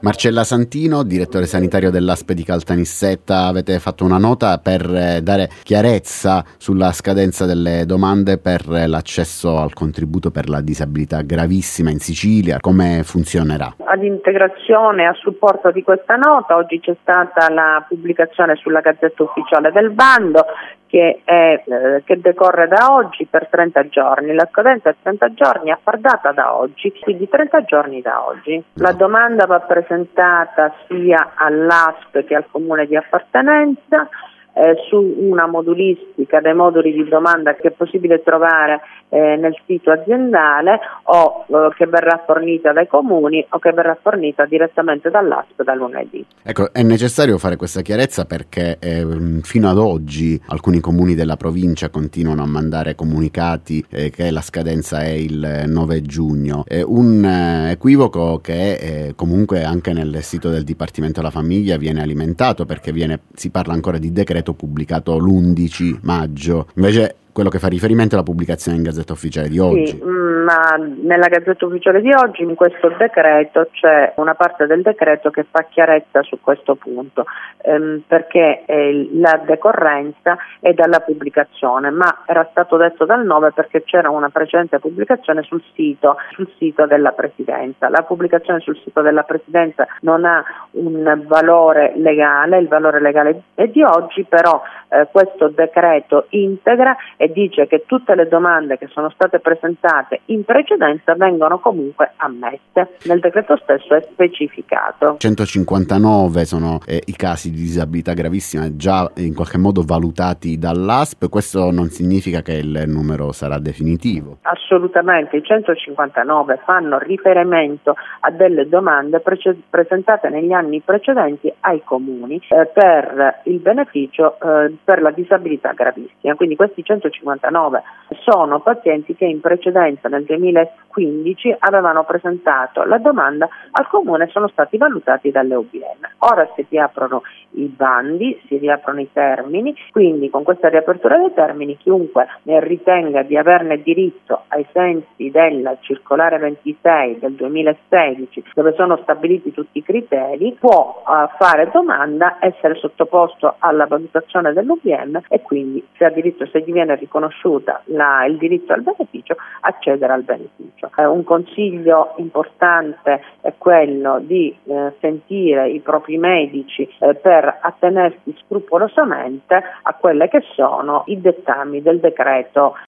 Marcella Santino, direttore sanitario dell'ASP di Caltanissetta, avete fatto una nota per dare chiarezza sulla scadenza delle domande per l'accesso al contributo per la disabilità gravissima in Sicilia. Come funzionerà? Ad integrazione e a supporto di questa nota oggi c'è stata la pubblicazione sulla Gazzetta Ufficiale del bando che decorre da oggi per 30 giorni. La scadenza è 30 giorni a far data da oggi, quindi 30 giorni da oggi. La domanda va presentata sia all'ASP che al comune di appartenenza su una modulistica dei moduli di domanda che è possibile trovare nel sito aziendale o che verrà fornita dai comuni o che verrà fornita direttamente dall'ASP da lunedì. Ecco, è necessario fare questa chiarezza perché fino ad oggi alcuni comuni della provincia continuano a mandare comunicati che la scadenza è il 9 giugno. È un equivoco che comunque anche nel sito del Dipartimento della Famiglia viene alimentato perché si parla ancora di decreto pubblicato l'11 maggio, invece quello che fa riferimento alla pubblicazione in Gazzetta Ufficiale di oggi. Sì, ma nella Gazzetta Ufficiale di oggi, in questo decreto, c'è una parte del decreto che fa chiarezza su questo punto, perché la decorrenza è dalla pubblicazione, ma era stato detto dal 9 perché c'era una precedente pubblicazione sul sito della Presidenza. La pubblicazione sul sito della Presidenza non ha un valore legale, il valore legale è di oggi, però questo decreto integra e dice che tutte le domande che sono state presentate in precedenza vengono comunque ammesse. Nel decreto stesso è specificato. 159 sono i casi di disabilità gravissima già in qualche modo valutati dall'ASP. Questo non significa che il numero sarà definitivo? Assolutamente, i 159 fanno riferimento a delle domande presentate negli anni precedenti ai comuni per il beneficio per la disabilità gravissima. Quindi questi 159 sono pazienti che in precedenza nel 2015 avevano presentato la domanda al comune e sono stati valutati dalle OBM. Ora si riaprono i bandi, si riaprono i termini, quindi con questa riapertura dei termini chiunque ritenga di averne diritto ai sensi della circolare 26 del 2016 dove sono stabiliti tutti i criteri può fare domanda, essere sottoposto alla valutazione dell'OBM e quindi se gli viene riconosciuta il diritto al beneficio, accedere al beneficio. Un consiglio importante è quello di sentire i propri medici per attenersi scrupolosamente a quelle che sono i dettami del decreto